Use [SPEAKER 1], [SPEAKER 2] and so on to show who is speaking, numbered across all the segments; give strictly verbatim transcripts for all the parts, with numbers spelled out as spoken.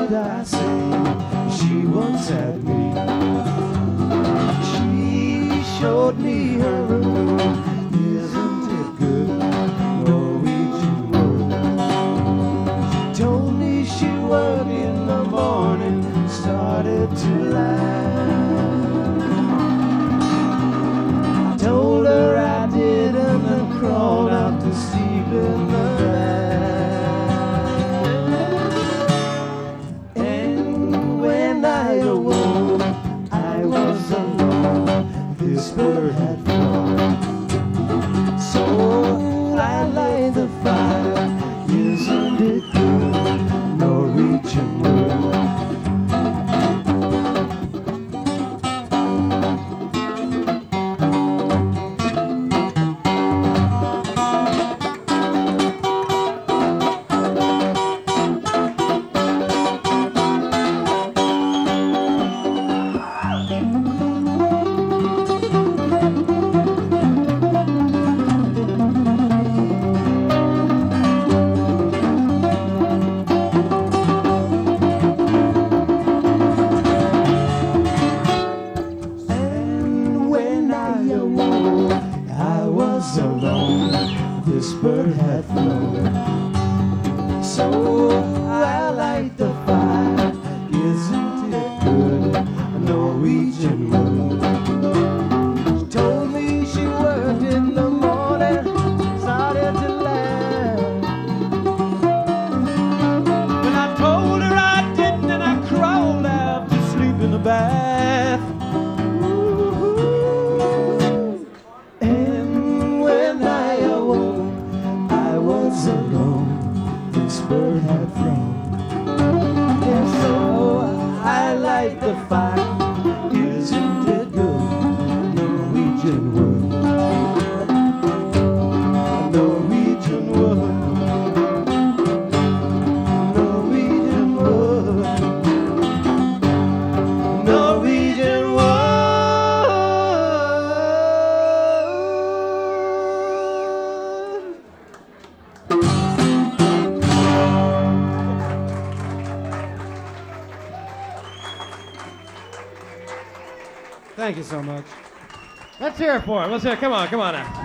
[SPEAKER 1] did I say? She once had me. She showed me her room. Isn't it good? Norwegian wood. She told me she worked in the morning, started to laugh. I told her I didn't and crawled out to sleep in the bath. And when I awoke, I was alone. This bird had flown. So I light the fire. Isn't it good? Norwegian wood. Alone, this bird had flown. So I light the fire. Isn't it good? A Norwegian wood. She told me she worked in the morning, started to laugh. When I told her I didn't, and I crawled out to sleep in the bath. Alone, this bird had flown. And so I light the fire. Isn't it good? Norwegian wood. Norwegian wood. Norwegian wood. Norwegian wood.
[SPEAKER 2] Thank you so much. Let's hear it for him. Let's hear it. Come on, come on now.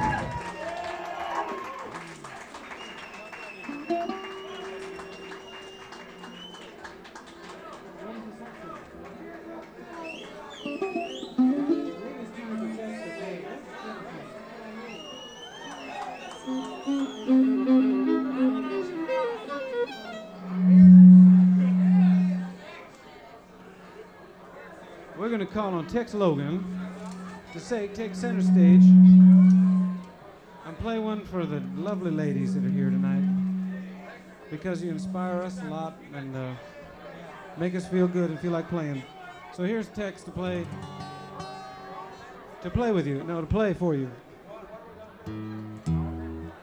[SPEAKER 2] We're going to call on Tex Logan to say, take center stage and play one for the lovely ladies that are here tonight, because you inspire us a lot and uh, make us feel good and feel like playing. So here's Tex to play, to play with you, no, to play for you.